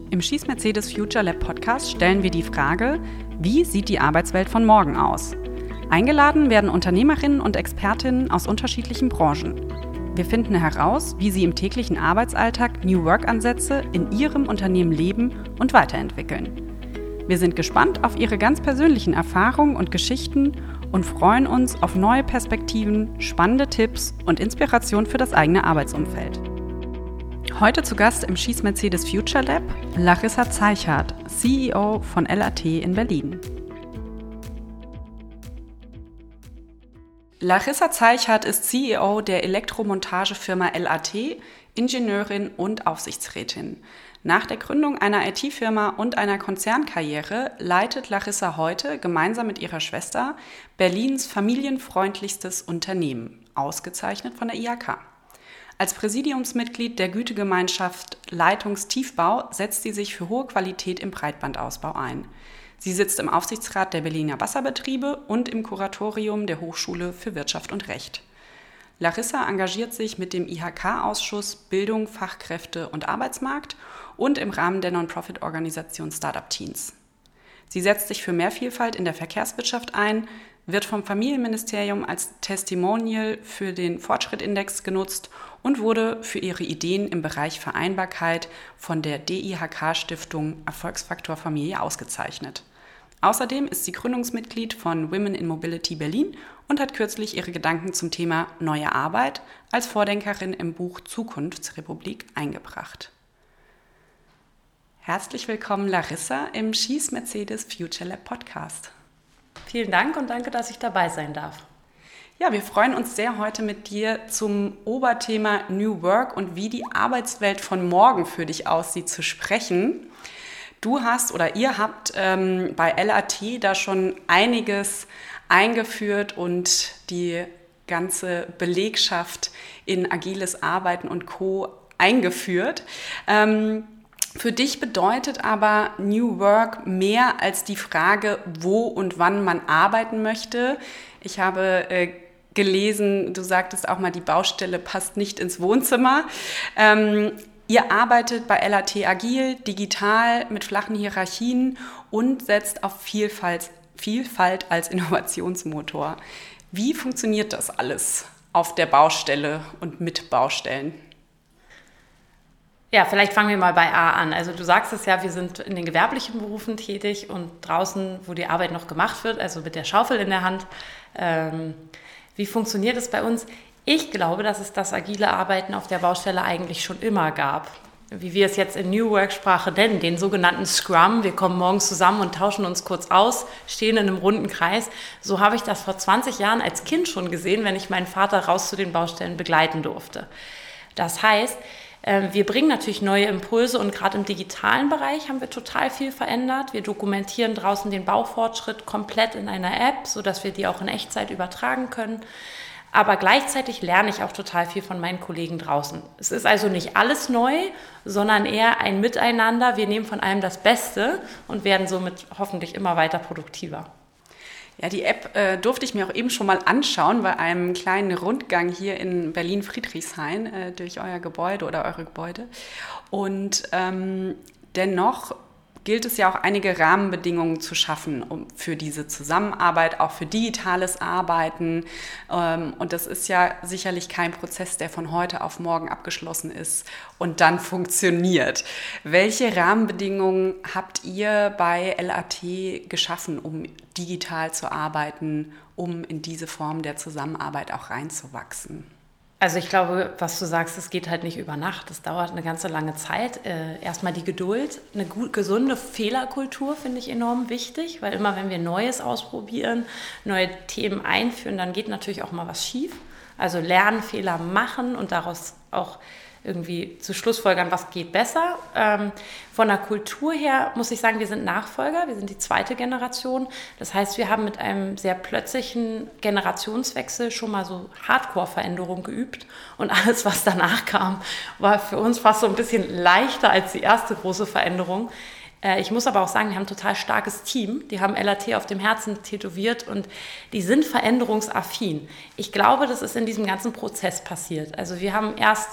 Im Schieß Mercedes Future Lab Podcast stellen wir die Frage, wie sieht die Arbeitswelt von morgen aus? Eingeladen werden Unternehmerinnen und Expertinnen aus unterschiedlichen Branchen. Wir finden heraus, wie sie im täglichen Arbeitsalltag New Work-Ansätze in ihrem Unternehmen leben und weiterentwickeln. Wir sind gespannt auf ihre ganz persönlichen Erfahrungen und Geschichten und freuen uns auf neue Perspektiven, spannende Tipps und Inspiration für das eigene Arbeitsumfeld. Heute zu Gast im Schieß Mercedes Future Lab Larissa Zeichhardt, CEO von LAT in Berlin. Larissa Zeichhardt ist CEO der Elektromontagefirma LAT, Ingenieurin und Aufsichtsrätin. Nach der Gründung einer IT-Firma und einer Konzernkarriere leitet Larissa heute gemeinsam mit ihrer Schwester Berlins familienfreundlichstes Unternehmen, ausgezeichnet von der IHK. Als Präsidiumsmitglied der Gütegemeinschaft Leitungstiefbau setzt sie sich für hohe Qualität im Breitbandausbau ein. Sie sitzt im Aufsichtsrat der Berliner Wasserbetriebe und im Kuratorium der Hochschule für Wirtschaft und Recht. Larissa engagiert sich mit dem IHK-Ausschuss Bildung, Fachkräfte und Arbeitsmarkt und im Rahmen der Non-Profit-Organisation Startup Teens. Sie setzt sich für mehr Vielfalt in der Verkehrswirtschaft ein, wird vom Familienministerium als Testimonial für den Fortschrittindex genutzt und wurde für ihre Ideen im Bereich Vereinbarkeit von der DIHK-Stiftung Erfolgsfaktor Familie ausgezeichnet. Außerdem ist sie Gründungsmitglied von Women in Mobility Berlin und hat kürzlich ihre Gedanken zum Thema Neue Arbeit als Vordenkerin im Buch Zukunftsrepublik eingebracht. Herzlich willkommen, Larissa, im Schieß Mercedes Future Lab Podcast. Vielen Dank und danke, dass ich dabei sein darf. Ja, wir freuen uns sehr, heute mit dir zum Oberthema New Work und wie die Arbeitswelt von morgen für dich aussieht zu sprechen. Du hast oder ihr habt bei LAT da schon einiges eingeführt und die ganze Belegschaft in agiles Arbeiten und Co. eingeführt. Für dich bedeutet aber New Work mehr als die Frage, wo und wann man arbeiten möchte. Ich habe gelesen, du sagtest auch mal, die Baustelle passt nicht ins Wohnzimmer. Ihr arbeitet bei LAT agil, digital, mit flachen Hierarchien und setzt auf Vielfalt als Innovationsmotor. Wie funktioniert das alles auf der Baustelle und mit Baustellen? Ja, vielleicht fangen wir mal bei A an. Also du sagst es ja, wir sind in den gewerblichen Berufen tätig und draußen, wo die Arbeit noch gemacht wird, also mit der Schaufel in der Hand. Wie funktioniert es bei uns? Ich glaube, dass es das agile Arbeiten auf der Baustelle eigentlich schon immer gab. Wie wir es jetzt in New Work-Sprache nennen, den sogenannten Scrum. Wir kommen morgens zusammen und tauschen uns kurz aus, stehen in einem runden Kreis. So habe ich das vor 20 Jahren als Kind schon gesehen, wenn ich meinen Vater raus zu den Baustellen begleiten durfte. Das heißt, wir bringen natürlich neue Impulse und gerade im digitalen Bereich haben wir total viel verändert. Wir dokumentieren draußen den Baufortschritt komplett in einer App, sodass wir die auch in Echtzeit übertragen können. Aber gleichzeitig lerne ich auch total viel von meinen Kollegen draußen. Es ist also nicht alles neu, sondern eher ein Miteinander. Wir nehmen von allem das Beste und werden somit hoffentlich immer weiter produktiver. Ja, die App durfte ich mir auch eben schon mal anschauen bei einem kleinen Rundgang hier in Berlin-Friedrichshain durch euer Gebäude oder eure Gebäude. Und dennoch gilt es ja auch einige Rahmenbedingungen zu schaffen für diese Zusammenarbeit, auch für digitales Arbeiten. Und das ist ja sicherlich kein Prozess, der von heute auf morgen abgeschlossen ist und dann funktioniert. Welche Rahmenbedingungen habt ihr bei LAT geschaffen, um digital zu arbeiten, um in diese Form der Zusammenarbeit auch reinzuwachsen? Also ich glaube, was du sagst, es geht halt nicht über Nacht. Es dauert eine ganze lange Zeit. Erstmal die Geduld. Eine gesunde Fehlerkultur finde ich enorm wichtig, weil immer, wenn wir Neues ausprobieren, neue Themen einführen, dann geht natürlich auch mal was schief. Also lernen, Fehler machen und daraus auch irgendwie zu schlussfolgern, was geht besser. Von der Kultur her muss ich sagen, wir sind Nachfolger, wir sind die zweite Generation. Das heißt, wir haben mit einem sehr plötzlichen Generationswechsel schon mal so Hardcore-Veränderungen geübt. Und alles, was danach kam, war für uns fast so ein bisschen leichter als die erste große Veränderung. Ich muss aber auch sagen, wir haben ein total starkes Team. Die haben LAT auf dem Herzen tätowiert und die sind veränderungsaffin. Ich glaube, das ist in diesem ganzen Prozess passiert. Also wir haben erst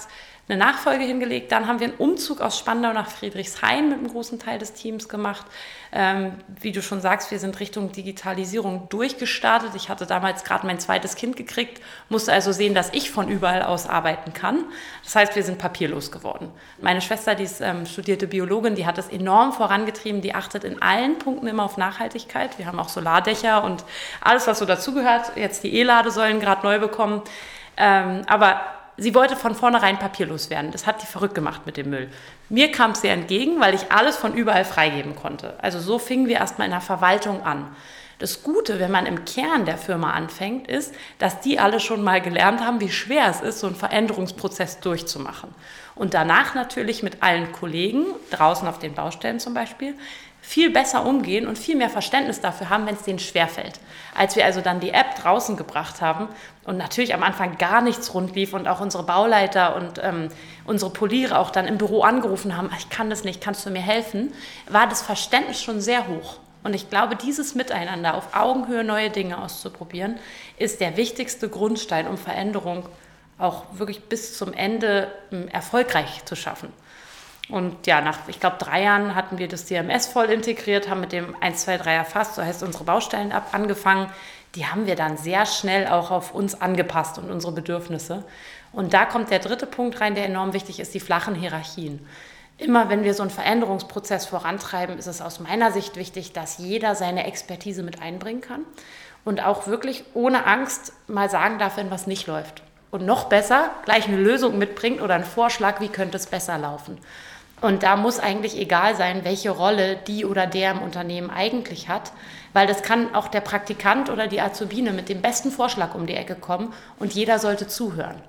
eine Nachfolge hingelegt. Dann haben wir einen Umzug aus Spandau nach Friedrichshain mit einem großen Teil des Teams gemacht. Wie du schon sagst, wir sind Richtung Digitalisierung durchgestartet. Ich hatte damals gerade mein zweites Kind gekriegt, musste also sehen, dass ich von überall aus arbeiten kann. Das heißt, wir sind papierlos geworden. Meine Schwester, die ist studierte Biologin, die hat das enorm vorangetrieben. Die achtet in allen Punkten immer auf Nachhaltigkeit. Wir haben auch Solardächer und alles, was so dazugehört. Jetzt die E-Ladesäulen gerade neu bekommen. Aber sie wollte von vornherein papierlos werden. Das hat die verrückt gemacht mit dem Müll. Mir kam es sehr entgegen, weil ich alles von überall freigeben konnte. Also so fingen wir erstmal in der Verwaltung an. Das Gute, wenn man im Kern der Firma anfängt, ist, dass die alle schon mal gelernt haben, wie schwer es ist, so einen Veränderungsprozess durchzumachen. Und danach natürlich mit allen Kollegen, draußen auf den Baustellen zum Beispiel, viel besser umgehen und viel mehr Verständnis dafür haben, wenn es denen schwerfällt. Als wir also dann die App draußen gebracht haben und natürlich am Anfang gar nichts rund lief und auch unsere Bauleiter und unsere Poliere auch dann im Büro angerufen haben, ich kann das nicht, kannst du mir helfen, war das Verständnis schon sehr hoch. Und ich glaube, dieses Miteinander auf Augenhöhe neue Dinge auszuprobieren, ist der wichtigste Grundstein, um Veränderung auch wirklich bis zum Ende erfolgreich zu schaffen. Und ja, nach, ich glaube, 3 Jahren hatten wir das DMS voll integriert, haben mit dem 1, 2, 3 erfasst, so heißt unsere Baustellen angefangen. Die haben wir dann sehr schnell auch auf uns angepasst und unsere Bedürfnisse. Und da kommt der dritte Punkt rein, der enorm wichtig ist, die flachen Hierarchien. Immer wenn wir so einen Veränderungsprozess vorantreiben, ist es aus meiner Sicht wichtig, dass jeder seine Expertise mit einbringen kann und auch wirklich ohne Angst mal sagen darf, wenn was nicht läuft. Und noch besser, gleich eine Lösung mitbringt oder einen Vorschlag, wie könnte es besser laufen. Und da muss eigentlich egal sein, welche Rolle die oder der im Unternehmen eigentlich hat, weil das kann auch der Praktikant oder die Azubine mit dem besten Vorschlag um die Ecke kommen und jeder sollte zuhören.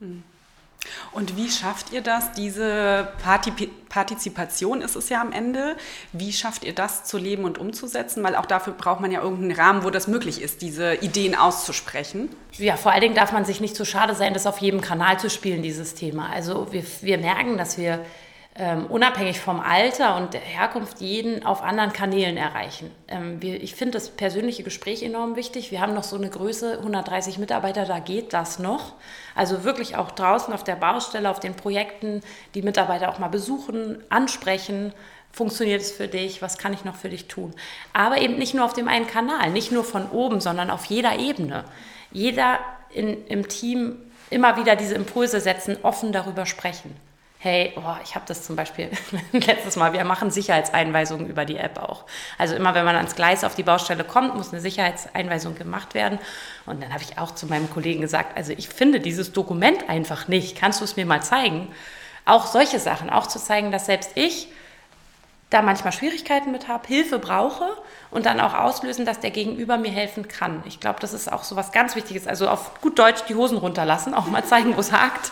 Und wie schafft ihr das, diese Partizipation ist es ja am Ende, wie schafft ihr das zu leben und umzusetzen? Weil auch dafür braucht man ja irgendeinen Rahmen, wo das möglich ist, diese Ideen auszusprechen. Ja, vor allen Dingen darf man sich nicht zu schade sein, das auf jedem Kanal zu spielen, dieses Thema. Also wir merken, dass wir unabhängig vom Alter und der Herkunft jeden auf anderen Kanälen erreichen. Ich finde das persönliche Gespräch enorm wichtig. Wir haben noch so eine Größe, 130 Mitarbeiter, da geht das noch. Also wirklich auch draußen auf der Baustelle, auf den Projekten, die Mitarbeiter auch mal besuchen, ansprechen. Funktioniert es für dich? Was kann ich noch für dich tun? Aber eben nicht nur auf dem einen Kanal, nicht nur von oben, sondern auf jeder Ebene. Jeder im Team immer wieder diese Impulse setzen, offen darüber sprechen. Hey, ich habe das zum Beispiel letztes Mal, wir machen Sicherheitseinweisungen über die App auch. Also immer, wenn man ans Gleis auf die Baustelle kommt, muss eine Sicherheitseinweisung gemacht werden. Und dann habe ich auch zu meinem Kollegen gesagt, also ich finde dieses Dokument einfach nicht. Kannst du es mir mal zeigen? Auch solche Sachen, auch zu zeigen, dass selbst ich da manchmal Schwierigkeiten mit habe, Hilfe brauche und dann auch auslösen, dass der Gegenüber mir helfen kann. Ich glaube, das ist auch so was ganz Wichtiges. Also auf gut Deutsch die Hosen runterlassen, auch mal zeigen, wo es hakt.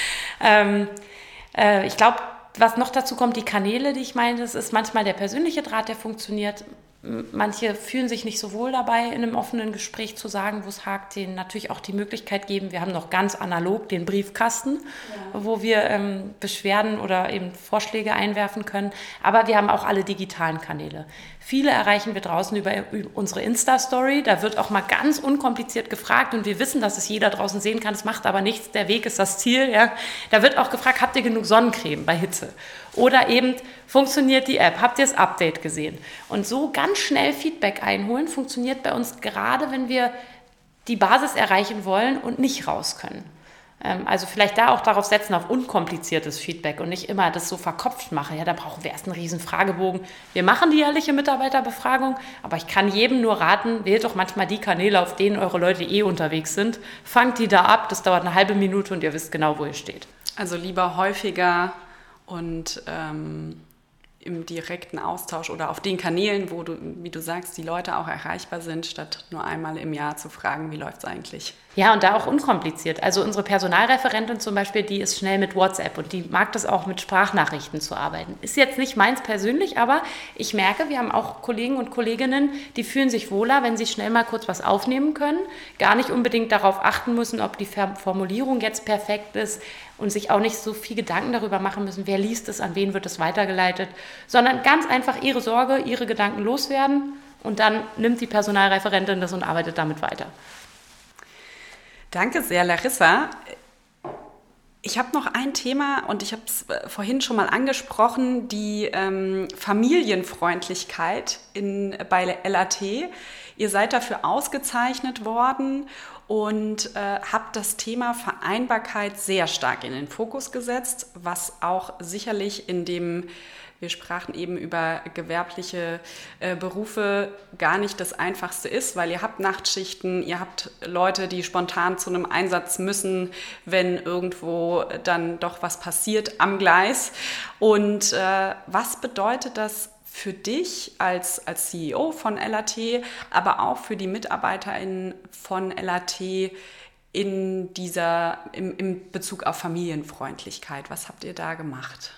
Ich glaube, was noch dazu kommt, die Kanäle, die ich meine, das ist manchmal der persönliche Draht, der funktioniert. Manche fühlen sich nicht so wohl dabei, in einem offenen Gespräch zu sagen, wo es hakt, denen natürlich auch die Möglichkeit geben. Wir haben noch ganz analog den Briefkasten, wo wir Beschwerden oder eben Vorschläge einwerfen können. Aber wir haben auch alle digitalen Kanäle. Viele erreichen wir draußen über unsere Insta-Story. Da wird auch mal ganz unkompliziert gefragt und wir wissen, dass es jeder draußen sehen kann. Es macht aber nichts, der Weg ist das Ziel. Ja. Da wird auch gefragt, habt ihr genug Sonnencreme bei Hitze? Oder eben, funktioniert die App? Habt ihr das Update gesehen? Und so ganz schnell Feedback einholen funktioniert bei uns gerade, wenn wir die Basis erreichen wollen und nicht raus können. Also vielleicht da auch darauf setzen, auf unkompliziertes Feedback und nicht immer das so verkopft machen. Ja, da brauchen wir erst einen riesen Fragebogen. Wir machen die jährliche Mitarbeiterbefragung, aber ich kann jedem nur raten, wählt doch manchmal die Kanäle, auf denen eure Leute unterwegs sind. Fangt die da ab, das dauert eine halbe Minute und ihr wisst genau, wo ihr steht. Also lieber häufiger und im direkten Austausch oder auf den Kanälen, wo du, wie du sagst, die Leute auch erreichbar sind, statt nur einmal im Jahr zu fragen, wie läuft es eigentlich? Ja, und da auch unkompliziert. Also unsere Personalreferentin zum Beispiel, die ist schnell mit WhatsApp und die mag das auch mit Sprachnachrichten zu arbeiten. Ist jetzt nicht meins persönlich, aber ich merke, wir haben auch Kollegen und Kolleginnen, die fühlen sich wohler, wenn sie schnell mal kurz was aufnehmen können, gar nicht unbedingt darauf achten müssen, ob die Formulierung jetzt perfekt ist und sich auch nicht so viel Gedanken darüber machen müssen, wer liest es, an wen wird es weitergeleitet, sondern ganz einfach ihre Sorge, ihre Gedanken loswerden und dann nimmt die Personalreferentin das und arbeitet damit weiter. Danke sehr, Larissa. Ich habe noch ein Thema und ich habe es vorhin schon mal angesprochen, die Familienfreundlichkeit bei LAT. Ihr seid dafür ausgezeichnet worden und habt das Thema Vereinbarkeit sehr stark in den Fokus gesetzt, was auch sicherlich wir sprachen eben über gewerbliche Berufe, gar nicht das Einfachste ist, weil ihr habt Nachtschichten, ihr habt Leute, die spontan zu einem Einsatz müssen, wenn irgendwo dann doch was passiert am Gleis. Und was bedeutet das für dich als CEO von LAT, aber auch für die MitarbeiterInnen von LAT im Bezug auf Familienfreundlichkeit? Was habt ihr da gemacht?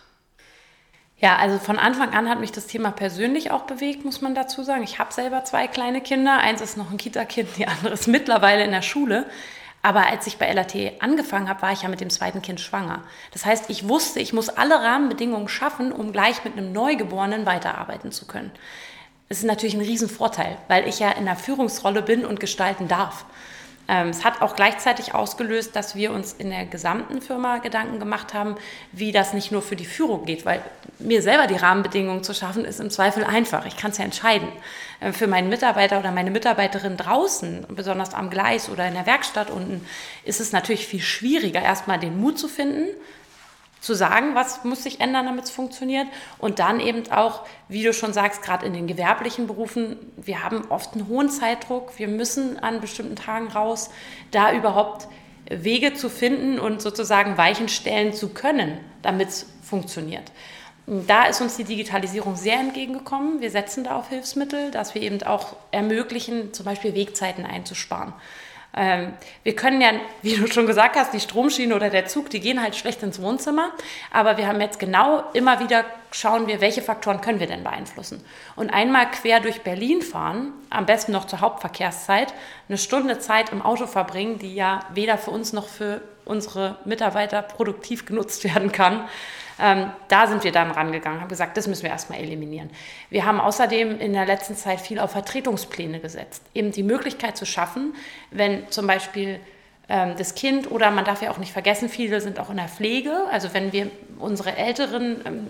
Ja, also von Anfang an hat mich das Thema persönlich auch bewegt, muss man dazu sagen. Ich habe selber 2 kleine Kinder. Eins ist noch ein Kita-Kind, die andere ist mittlerweile in der Schule. Aber als ich bei LAT angefangen habe, war ich ja mit dem 2. Kind schwanger. Das heißt, ich wusste, ich muss alle Rahmenbedingungen schaffen, um gleich mit einem Neugeborenen weiterarbeiten zu können. Das ist natürlich ein Riesenvorteil, weil ich ja in der Führungsrolle bin und gestalten darf. Es hat auch gleichzeitig ausgelöst, dass wir uns in der gesamten Firma Gedanken gemacht haben, wie das nicht nur für die Führung geht, weil mir selber die Rahmenbedingungen zu schaffen, ist im Zweifel einfach. Ich kann es ja entscheiden. Für meinen Mitarbeiter oder meine Mitarbeiterin draußen, besonders am Gleis oder in der Werkstatt unten, ist es natürlich viel schwieriger, erstmal den Mut zu finden, zu sagen, was muss sich ändern, damit es funktioniert. Und dann eben auch, wie du schon sagst, gerade in den gewerblichen Berufen, wir haben oft einen hohen Zeitdruck. Wir müssen an bestimmten Tagen raus, da überhaupt Wege zu finden und sozusagen Weichen stellen zu können, damit es funktioniert. Da ist uns die Digitalisierung sehr entgegengekommen. Wir setzen da auf Hilfsmittel, dass wir eben auch ermöglichen, zum Beispiel Wegzeiten einzusparen. Wir können ja, wie du schon gesagt hast, die Stromschiene oder der Zug, die gehen halt schlecht ins Wohnzimmer. Aber wir haben jetzt genau immer wieder, schauen wir, welche Faktoren können wir denn beeinflussen. Und einmal quer durch Berlin fahren, am besten noch zur Hauptverkehrszeit, 1 Stunde Zeit im Auto verbringen, die ja weder für uns noch für unsere Mitarbeiter produktiv genutzt werden kann. Da sind wir dann rangegangen, haben gesagt, das müssen wir erstmal eliminieren. Wir haben außerdem in der letzten Zeit viel auf Vertretungspläne gesetzt. Eben die Möglichkeit zu schaffen, wenn zum Beispiel das Kind oder man darf ja auch nicht vergessen, viele sind auch in der Pflege, also wenn wir unsere älteren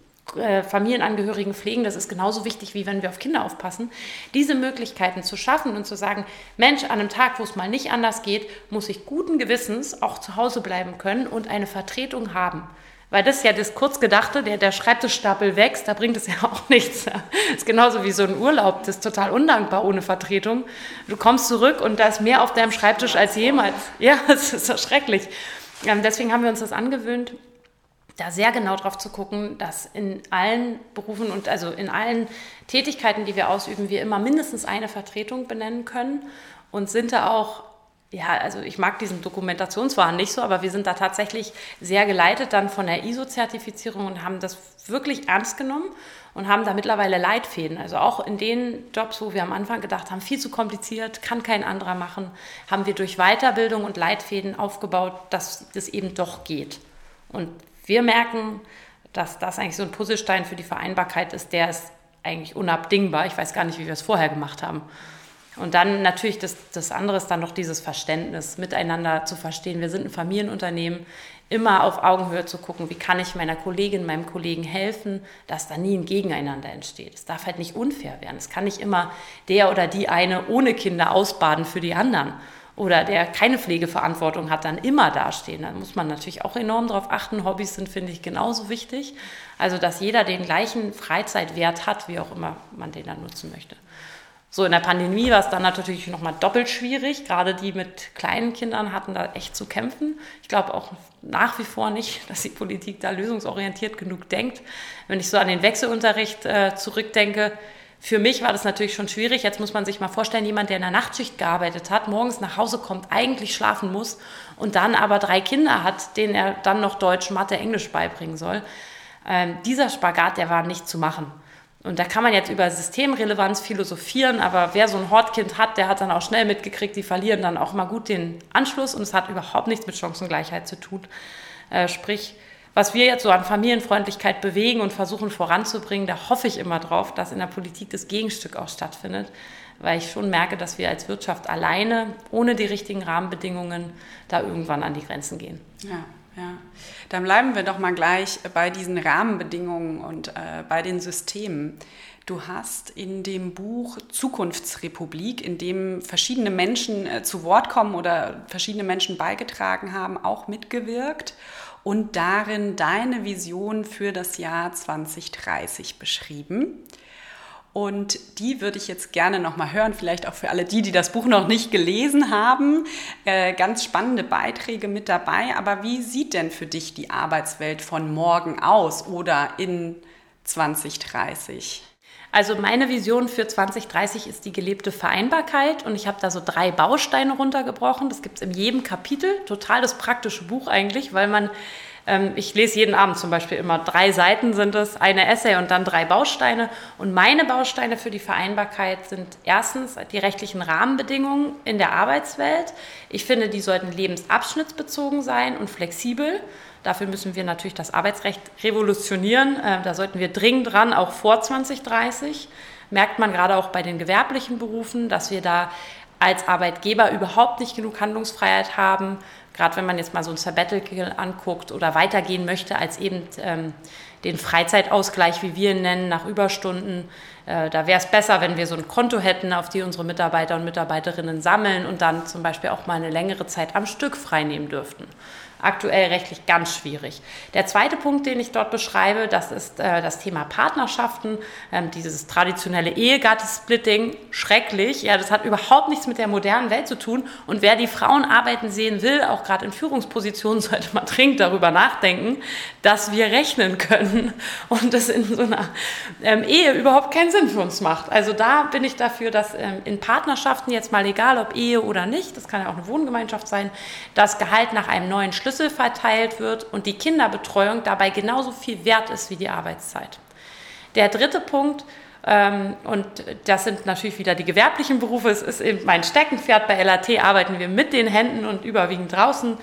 Familienangehörigen pflegen, das ist genauso wichtig, wie wenn wir auf Kinder aufpassen, diese Möglichkeiten zu schaffen und zu sagen, Mensch, an einem Tag, wo es mal nicht anders geht, muss ich guten Gewissens auch zu Hause bleiben können und eine Vertretung haben. Weil das ist ja das Kurzgedachte, der Schreibtischstapel wächst, da bringt es ja auch nichts. Das ist genauso wie so ein Urlaub, das ist total undankbar ohne Vertretung. Du kommst zurück und da ist mehr auf deinem Schreibtisch als jemals. Ja, das ist so schrecklich. Deswegen haben wir uns das angewöhnt, da sehr genau drauf zu gucken, dass in allen Berufen und also in allen Tätigkeiten, die wir ausüben, wir immer mindestens eine Vertretung benennen können und sind da auch. Ja, also ich mag diesen Dokumentationswahn nicht so, aber wir sind da tatsächlich sehr geleitet dann von der ISO-Zertifizierung und haben das wirklich ernst genommen und haben da mittlerweile Leitfäden. Also auch in den Jobs, wo wir am Anfang gedacht haben, viel zu kompliziert, kann kein anderer machen, haben wir durch Weiterbildung und Leitfäden aufgebaut, dass das eben doch geht. Und wir merken, dass das eigentlich so ein Puzzlestein für die Vereinbarkeit ist, der ist eigentlich unabdingbar. Ich weiß gar nicht, wie wir es vorher gemacht haben. Und dann natürlich das andere ist dann noch dieses Verständnis, miteinander zu verstehen. Wir sind ein Familienunternehmen, immer auf Augenhöhe zu gucken, wie kann ich meiner Kollegin, meinem Kollegen helfen, dass da nie ein Gegeneinander entsteht. Es darf halt nicht unfair werden. Es kann nicht immer der oder die eine ohne Kinder ausbaden für die anderen oder der keine Pflegeverantwortung hat, dann immer dastehen. Da muss man natürlich auch enorm darauf achten. Hobbys sind, finde ich, genauso wichtig. Also, dass jeder den gleichen Freizeitwert hat, wie auch immer man den dann nutzen möchte. So, in der Pandemie war es dann natürlich nochmal doppelt schwierig. Gerade die mit kleinen Kindern hatten da echt zu kämpfen. Ich glaube auch nach wie vor nicht, dass die Politik da lösungsorientiert genug denkt. Wenn ich so an den Wechselunterricht zurückdenke, für mich war das natürlich schon schwierig. Jetzt muss man sich mal vorstellen, jemand, der in der Nachtschicht gearbeitet hat, morgens nach Hause kommt, eigentlich schlafen muss und dann aber 3 Kinder hat, denen er dann noch Deutsch, Mathe, Englisch beibringen soll. Dieser Spagat, der war nicht zu machen. Und da kann man jetzt über Systemrelevanz philosophieren, aber wer so ein Hortkind hat, der hat dann auch schnell mitgekriegt, die verlieren dann auch mal gut den Anschluss und es hat überhaupt nichts mit Chancengleichheit zu tun. Sprich, was wir jetzt so an Familienfreundlichkeit bewegen und versuchen voranzubringen, da hoffe ich immer drauf, dass in der Politik das Gegenstück auch stattfindet, weil ich schon merke, dass wir als Wirtschaft alleine, ohne die richtigen Rahmenbedingungen, da irgendwann an die Grenzen gehen. Ja. Ja, dann bleiben wir doch mal gleich bei diesen Rahmenbedingungen und bei den Systemen. Du hast in dem Buch Zukunftsrepublik, in dem verschiedene Menschen zu Wort kommen oder verschiedene Menschen beigetragen haben, auch mitgewirkt und darin deine Vision für das Jahr 2030 beschrieben. Und die würde ich jetzt gerne nochmal hören, vielleicht auch für alle die das Buch noch nicht gelesen haben. Ganz spannende Beiträge mit dabei. Aber wie sieht denn für dich die Arbeitswelt von morgen aus oder in 2030? Also meine Vision für 2030 ist die gelebte Vereinbarkeit und ich habe da so 3 Bausteine runtergebrochen. Das gibt es in jedem Kapitel. Total das praktische Buch eigentlich, weil ich lese jeden Abend zum Beispiel immer 3 Seiten sind es, eine Essay und dann 3 Bausteine. Und meine Bausteine für die Vereinbarkeit sind erstens die rechtlichen Rahmenbedingungen in der Arbeitswelt. Ich finde, die sollten lebensabschnittsbezogen sein und flexibel. Dafür müssen wir natürlich das Arbeitsrecht revolutionieren. Da sollten wir dringend ran, auch vor 2030. Merkt man gerade auch bei den gewerblichen Berufen, dass wir da als Arbeitgeber überhaupt nicht genug Handlungsfreiheit haben. Gerade wenn man jetzt mal so ein Sabbatical anguckt oder weitergehen möchte als eben den Freizeitausgleich, wie wir ihn nennen, nach Überstunden. Da wäre es besser, wenn wir so ein Konto hätten, auf die unsere Mitarbeiter und Mitarbeiterinnen sammeln und dann zum Beispiel auch mal eine längere Zeit am Stück freinehmen dürften. Aktuell rechtlich ganz schwierig. Der zweite Punkt, den ich dort beschreibe, das ist das Thema Partnerschaften, dieses traditionelle Ehegattensplitting, schrecklich. Ja, das hat überhaupt nichts mit der modernen Welt zu tun. Und wer die Frauen arbeiten sehen will, auch gerade in Führungspositionen, sollte mal dringend darüber nachdenken, dass wir rechnen können und das in so einer Ehe überhaupt keinen Sinn für uns macht. Also da bin ich dafür, dass in Partnerschaften, jetzt mal egal ob Ehe oder nicht, das kann ja auch eine Wohngemeinschaft sein, das Gehalt nach einem neuen Schlüssel verteilt wird und die Kinderbetreuung dabei genauso viel wert ist wie die Arbeitszeit. Der dritte Punkt, und das sind natürlich wieder die gewerblichen Berufe, es ist eben mein Steckenpferd, bei LAT arbeiten wir mit den Händen und überwiegend draußen.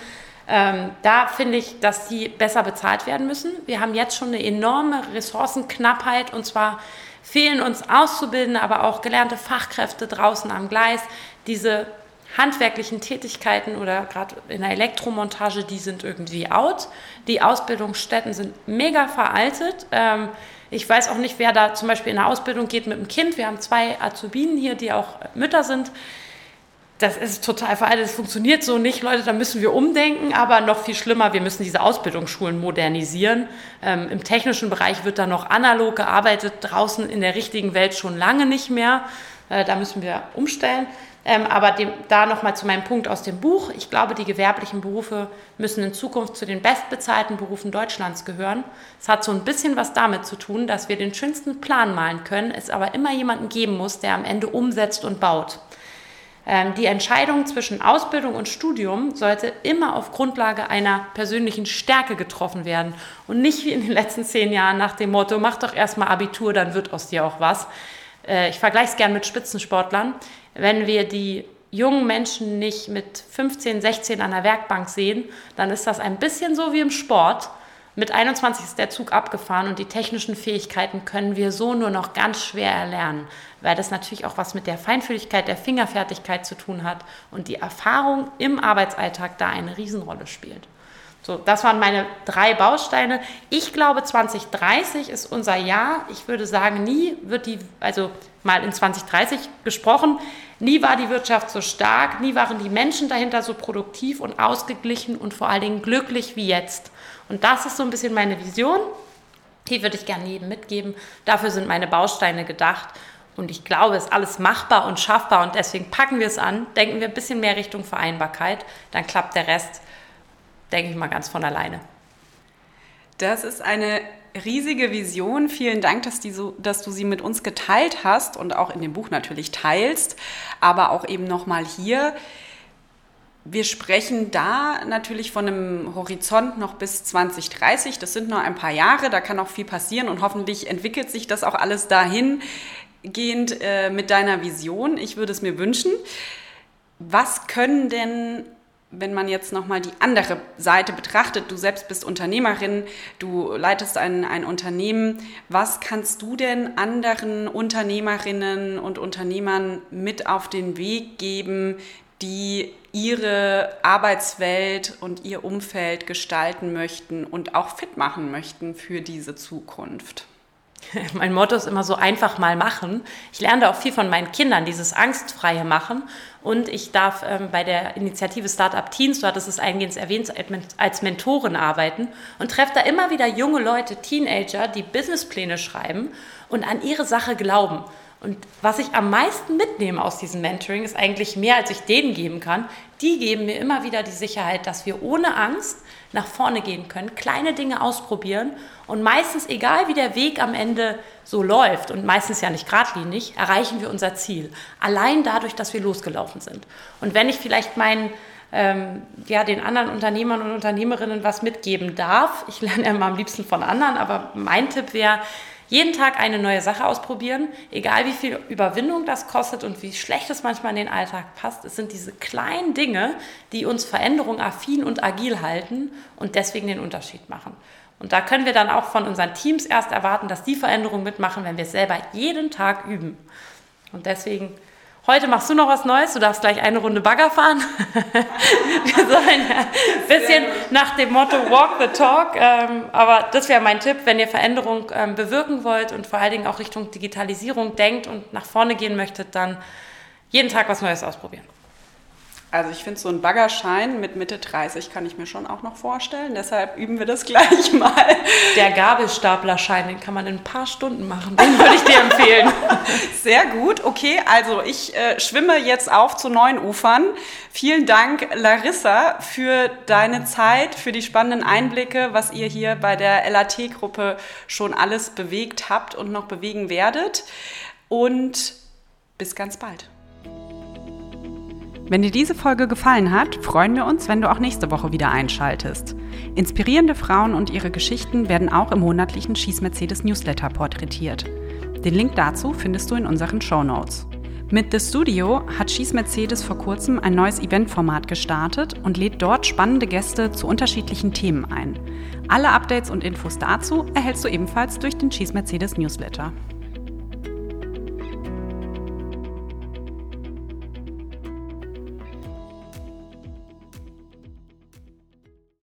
Da finde ich, dass die besser bezahlt werden müssen. Wir haben jetzt schon eine enorme Ressourcenknappheit und zwar fehlen uns Auszubildende, aber auch gelernte Fachkräfte draußen am Gleis. Diese handwerklichen Tätigkeiten oder gerade in der Elektromontage, die sind irgendwie out. Die Ausbildungsstätten sind mega veraltet. Ich weiß auch nicht, wer da zum Beispiel in der Ausbildung geht mit dem Kind. Wir haben 2 Azubinen hier, die auch Mütter sind. Das ist total veraltet, das funktioniert so nicht, Leute, da müssen wir umdenken, aber noch viel schlimmer, wir müssen diese Ausbildungsschulen modernisieren. Im technischen Bereich wird da noch analog gearbeitet, draußen in der richtigen Welt schon lange nicht mehr. Da müssen wir umstellen. Aber da nochmal zu meinem Punkt aus dem Buch. Ich glaube, die gewerblichen Berufe müssen in Zukunft zu den bestbezahlten Berufen Deutschlands gehören. Es hat so ein bisschen was damit zu tun, dass wir den schönsten Plan malen können, es aber immer jemanden geben muss, der am Ende umsetzt und baut. Die Entscheidung zwischen Ausbildung und Studium sollte immer auf Grundlage einer persönlichen Stärke getroffen werden und nicht wie in den letzten 10 Jahren nach dem Motto, mach doch erstmal Abitur, dann wird aus dir auch was. Ich vergleiche es gern mit Spitzensportlern. Wenn wir die jungen Menschen nicht mit 15, 16 an der Werkbank sehen, dann ist das ein bisschen so wie im Sport. Mit 21 ist der Zug abgefahren und die technischen Fähigkeiten können wir so nur noch ganz schwer erlernen, weil das natürlich auch was mit der Feinfühligkeit, der Fingerfertigkeit zu tun hat und die Erfahrung im Arbeitsalltag da eine Riesenrolle spielt. So, das waren meine 3 Bausteine. Ich glaube, 2030 ist unser Jahr. Ich würde sagen, nie wird mal in 2030 gesprochen, nie war die Wirtschaft so stark, nie waren die Menschen dahinter so produktiv und ausgeglichen und vor allen Dingen glücklich wie jetzt. Und das ist so ein bisschen meine Vision. Die würde ich gerne jedem mitgeben. Dafür sind meine Bausteine gedacht. Und ich glaube, es ist alles machbar und schaffbar. Und deswegen packen wir es an, denken wir ein bisschen mehr Richtung Vereinbarkeit. Dann klappt der Rest, denke ich mal, ganz von alleine. Das ist eine riesige Vision. Vielen Dank, dass du sie mit uns geteilt hast und auch in dem Buch natürlich teilst, aber auch eben nochmal hier. Wir sprechen da natürlich von einem Horizont noch bis 2030. Das sind noch ein paar Jahre, da kann auch viel passieren und hoffentlich entwickelt sich das auch alles dahingehend mit deiner Vision. Ich würde es mir wünschen. Was können denn, wenn man jetzt nochmal die andere Seite betrachtet, du selbst bist Unternehmerin, du leitest ein Unternehmen, was kannst du denn anderen Unternehmerinnen und Unternehmern mit auf den Weg geben, die ihre Arbeitswelt und ihr Umfeld gestalten möchten und auch fit machen möchten für diese Zukunft? Mein Motto ist immer so: einfach mal machen. Ich lerne da auch viel von meinen Kindern, dieses angstfreie Machen. Und ich darf bei der Initiative Startup Teens, du hattest es eingehend erwähnt, als Mentorin arbeiten und treffe da immer wieder junge Leute, Teenager, die Businesspläne schreiben und an ihre Sache glauben. Und was ich am meisten mitnehme aus diesem Mentoring, ist eigentlich mehr, als ich denen geben kann. Die geben mir immer wieder die Sicherheit, dass wir ohne Angst nach vorne gehen können, kleine Dinge ausprobieren und meistens, egal wie der Weg am Ende so läuft und meistens ja nicht geradlinig, erreichen wir unser Ziel. Allein dadurch, dass wir losgelaufen sind. Und wenn ich vielleicht den anderen Unternehmern und Unternehmerinnen was mitgeben darf, ich lerne immer am liebsten von anderen, aber mein Tipp wäre, jeden Tag eine neue Sache ausprobieren, egal wie viel Überwindung das kostet und wie schlecht es manchmal in den Alltag passt. Es sind diese kleinen Dinge, die uns veränderungsaffin und agil halten und deswegen den Unterschied machen. Und da können wir dann auch von unseren Teams erst erwarten, dass die Veränderungen mitmachen, wenn wir es selber jeden Tag üben. Und deswegen, heute machst du noch was Neues, du darfst gleich eine Runde Bagger fahren. Wir sollen ein bisschen nach dem Motto Walk the Talk, aber das wäre mein Tipp, wenn ihr Veränderung bewirken wollt und vor allen Dingen auch Richtung Digitalisierung denkt und nach vorne gehen möchtet, dann jeden Tag was Neues ausprobieren. Also ich finde, so ein Baggerschein mit Mitte 30 kann ich mir schon auch noch vorstellen. Deshalb üben wir das gleich mal. Der Gabelstaplerschein, den kann man in ein paar Stunden machen. Den würde ich dir empfehlen. Sehr gut. Okay, also ich schwimme jetzt auf zu neuen Ufern. Vielen Dank, Larissa, für deine Zeit, für die spannenden Einblicke, was ihr hier bei der LAT-Gruppe schon alles bewegt habt und noch bewegen werdet. Und bis ganz bald. Wenn dir diese Folge gefallen hat, freuen wir uns, wenn du auch nächste Woche wieder einschaltest. Inspirierende Frauen und ihre Geschichten werden auch im monatlichen Schieß Mercedes Newsletter porträtiert. Den Link dazu findest du in unseren Shownotes. Mit The Studio hat Schieß Mercedes vor kurzem ein neues Eventformat gestartet und lädt dort spannende Gäste zu unterschiedlichen Themen ein. Alle Updates und Infos dazu erhältst du ebenfalls durch den Schieß Mercedes Newsletter.